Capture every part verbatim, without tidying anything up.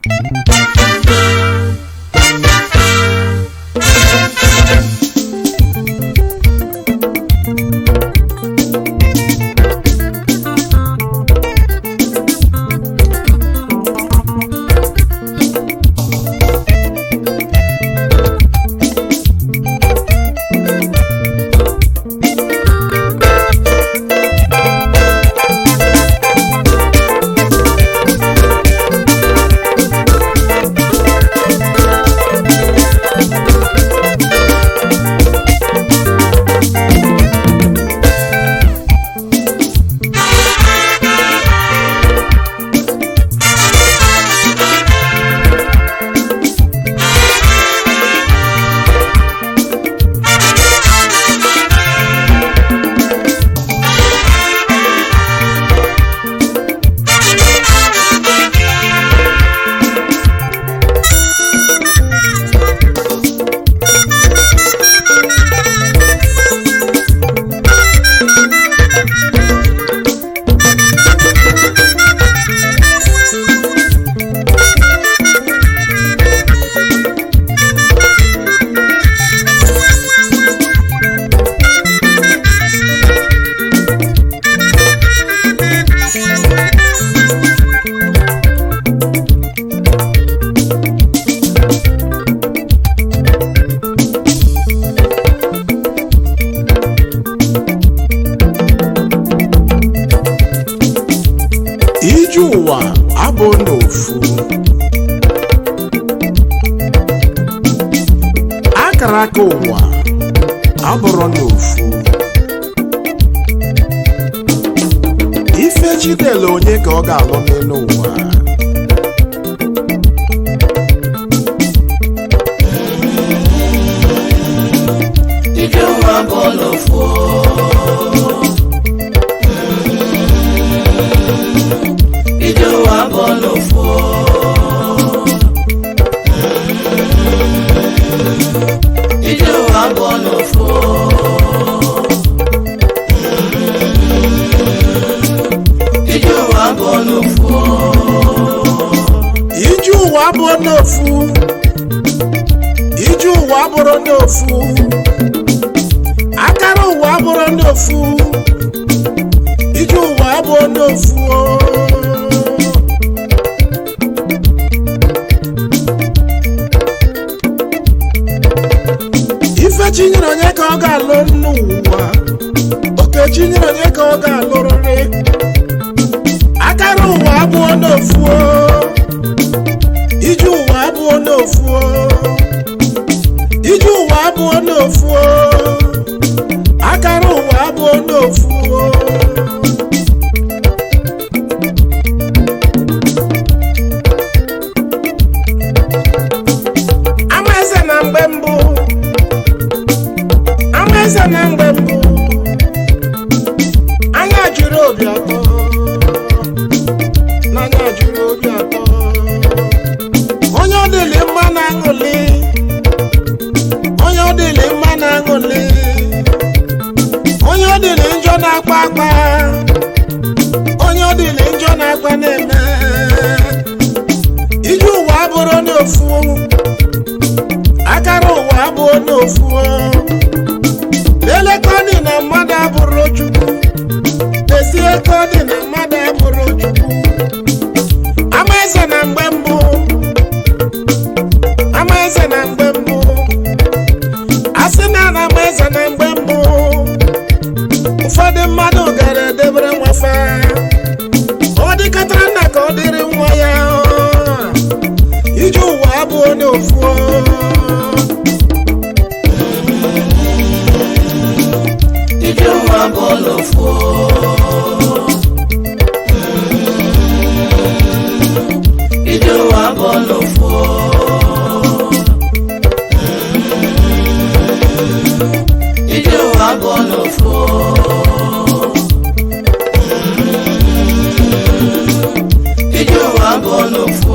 ụwa abụ n'ofu akara aka ụwa abụrụ n'ofu ife Chineke onye ka ọ ga-alụ n'elu ụwa ike ụwa bụ n'ofu ike ụwa bụ n'ofu ike ụwa bụ n'ofu ike ụwa bụ n'ofu ije ụwa bụ n'ofu ije ụwa bụrụ n'ofu akara ụwa bụrụ n'ofu ije ụwa bụ n'ofu ife Chinyere onye ka ọ ga-alụ n'ụwa oke Chinyere onye ka ọ ga-alụrịrị akara ụwa bụ n'ofu ije ụwa bụ n'ofu ije ụwa bụ n'ofu akara ụwa bụ n'ofu amaeze na mgbe mbụ amaeze na mgbe mbụ anya jiri obi atọ n'anya jiri obi atọ onye ọ dịlị mma na aṅụlị onye ọ dịlị mma na aṅụlị onye ọ dịlị njọ na-akpa akpa onye ọ dịlị njọ na-akpa na-eme ije ụwa abụrụ n'ofu akara ụwa abụọ n'ofu lelee ka ọ dị na mmadụ abụrụ Chukwu lezie ka ọ dị na mmadụ abụrụ Chukwu amaeze na mgbe mbụ amaeze na mgbe mbụ asị na na amaeze na mgbe mbụ ụfọdụ mmadụ gara edebere nwafa ọ dịkọtara nna ka ọ dịrị nwa ya ije ụwa abụọ n'ofu ike ụwa bụ n'ofu ike ụwa bụ n'ofu ike ụwa bụ n'ofu ike ụwa bụ n'ofu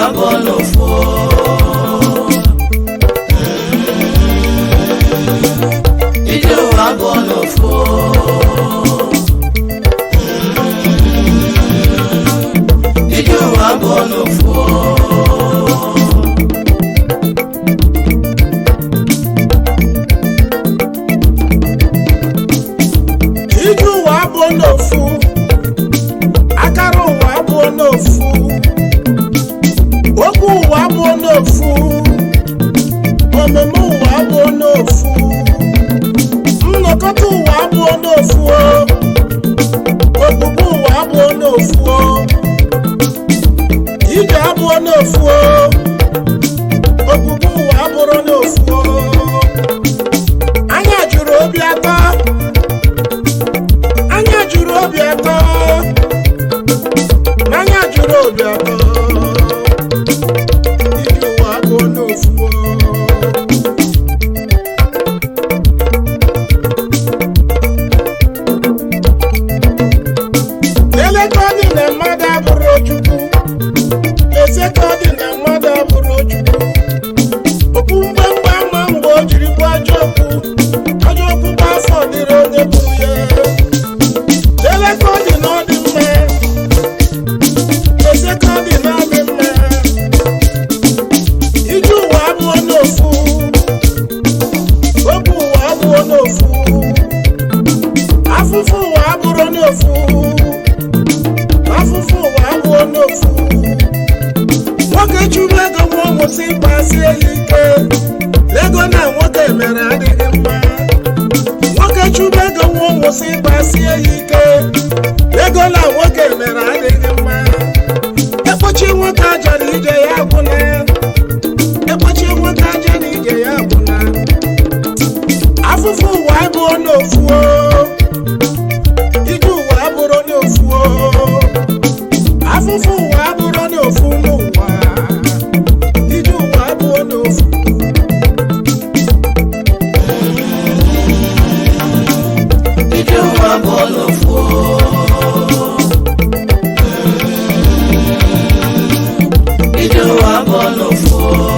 abụọ n'ofu ije ụwa abụọ n'ofu ije ụwa abụọ n'ofu ije ụwa abụọ n'ofu akara ụwa abụọ n'ofu okwu ụwa abụọ n'ofu omume ụwa abụọ n'ofu nnọkọta ụwa abụọ n'ofu okpukpe ụwa abụọ n'ofu ije abụọ n'ofu okpukpe ụwa abụrụ n'ofu anya jụrụ obi atọ anya jụrụ obi atọ anya jụrụ obi atọ ije ụwa abụọ n'ofu elekọdị na mmadụ abụrụ Chukwu esekọdị na mmadụ abụrụ Chukwu okwu mgbamgba ama mgbe o jiri gwa ajọ okwu ajọ okwu bụ afọ dịrị onye bụ ya elekọdị na ọ dị mma esekọdị na ọ dị mma ije ụwa abụọ n'ofu okwu ụwa abụọ n'ofu afụfụ ụwa abụrụ n'ofu afụfụ ụwa abụọ n'ofu nwoke chụrụ ego nwa ọmụsị ịkpasie ya ike ego na nwoke mere adịghị mma nwoke chụrụ ego nwa ọmụsị ịkpasie ya ike ego na nwoke mere adịghị mma ekpochi nwoke aja na ije ya agwụla ekpochi nwoke aja na ije ya agwụla afụfụ ụwa abụọ n'ofu ije ụwa abụrụ n'ofu afụfụ ụwa abụrụ n'ofu n'ụwa ije ụwa abụọ n'ofu ije ụwa abụọ n'ofu ije ụwa abụọ n'ofu